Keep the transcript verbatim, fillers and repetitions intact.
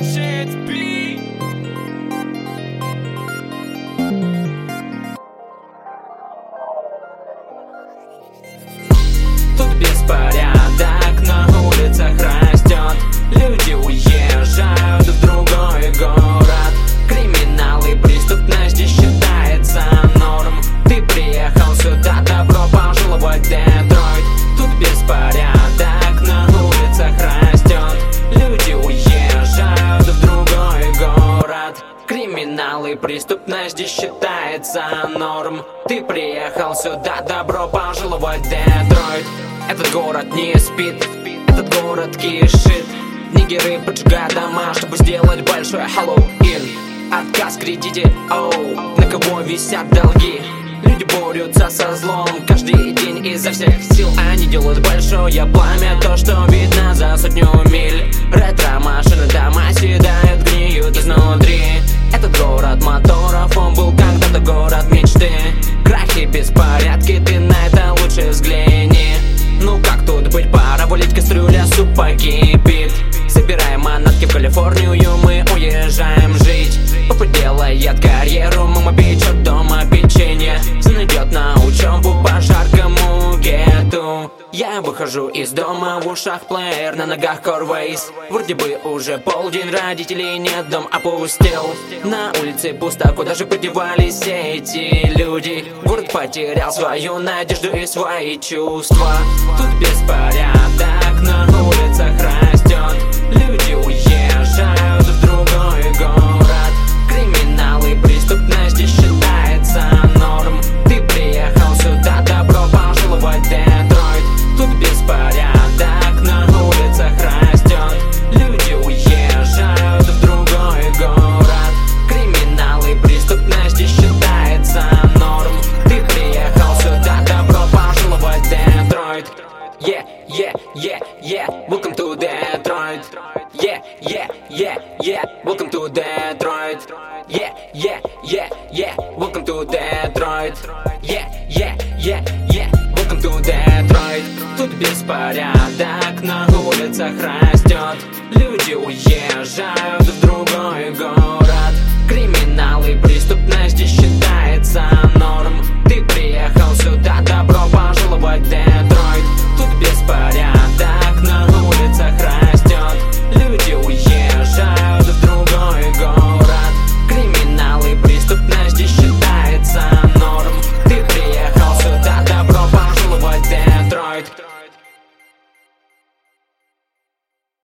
Тут беспорядок на улицах растет, люди уезжают в другой город. Криминал и преступность здесь считается норм. Ты приехал сюда, добро пожаловать в Детройт. Тут беспорядок на улицах растет, люди уезжают в другой город. Криминал и преступность здесь считается норм. Ты приехал сюда, добро пожаловать в Детройт. Этот город не спит, этот город кишит. Нигеры поджигают дома, чтобы сделать большой Хэллоуин. Отказ в кредите, оу, на кого висят долги. Люди борются со злом каждый день изо всех сил. Они делают большое пламя, то, что видно за сотню миль. Ретро-машины, дома седают, гниют изнутри. Этот город моторов, он был когда-то город мечты. Крахи, беспорядки, ты на это лучше взгляни. Ну как тут быть, пора валить, кастрюля супа кипит. Собираем манатки в Калифорнию, мы уезжаем жить. Папа делает карьеру, мама печет дома печенье. Сын идет на учебу по жаркому гетту. Я выхожу из дома, в ушах плеер, на ногах Corvays. Вроде бы уже полдень, родителей нет, дом опустел. На улице пусто, куда же подевались все эти люди? Город потерял свою надежду и свои чувства. Тут беспорядок на улицах растет, люди уезжают в другой город. Криминал и преступность здесь считается норм. Ты приехал сюда, добро пожаловать в Детройт. Тут беспорядок на улицах растет, люди уезжают в другой город. Криминал и преступность здесь считается норм. Ты приехал сюда, добро пожаловать в Детройт. Yeah, yeah, yeah, yeah, welcome to Detroit. Yeah, yeah, yeah, yeah, welcome to Detroit. Yeah, yeah, yeah, yeah, welcome to Detroit. Yeah, yeah, yeah, yeah, welcome to Detroit. Тут беспорядок на улицах растет, люди уезжают в другой город. Криминал и преступность здесь считается